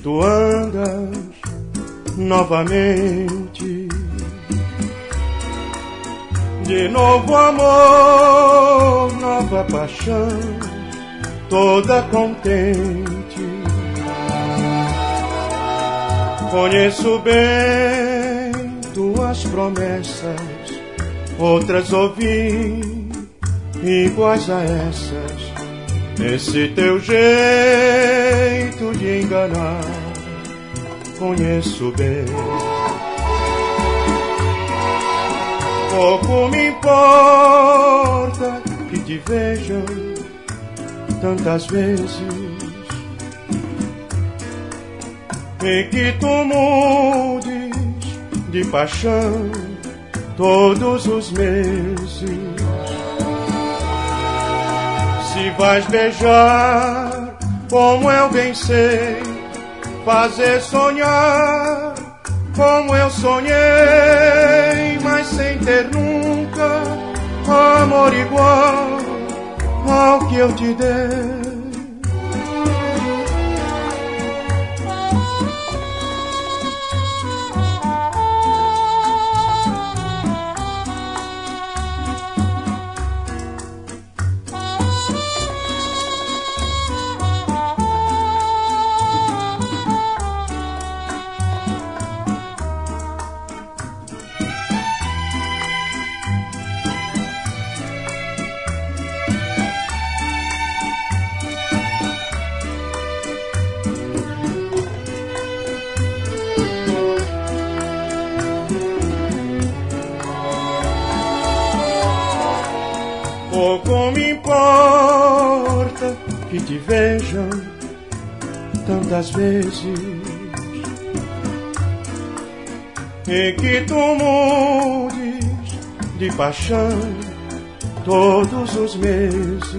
tu andas novamente. De novo amor, nova paixão, toda contente. Conheço bem tuas promessas, outras ouvi iguais a essas. Esse teu jeito de enganar, conheço bem. Pouco me importa que te vejam tantas vezes e que tu mudes de paixão todos os meses. Se vais beijar, como eu bem sei, fazer sonhar como eu sonhei, mas sem ter nunca amor igual ao que eu te dei. Pouco me importa que te vejam tantas vezes e que tu mudes de paixão todos os meses.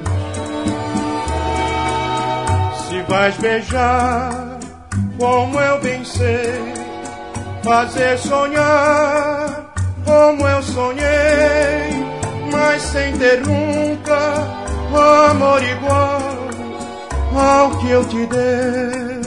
Se vais beijar, como eu bem sei, fazer sonhar como eu sonhei, mas sem ter nunca amor igual ao que eu te dei.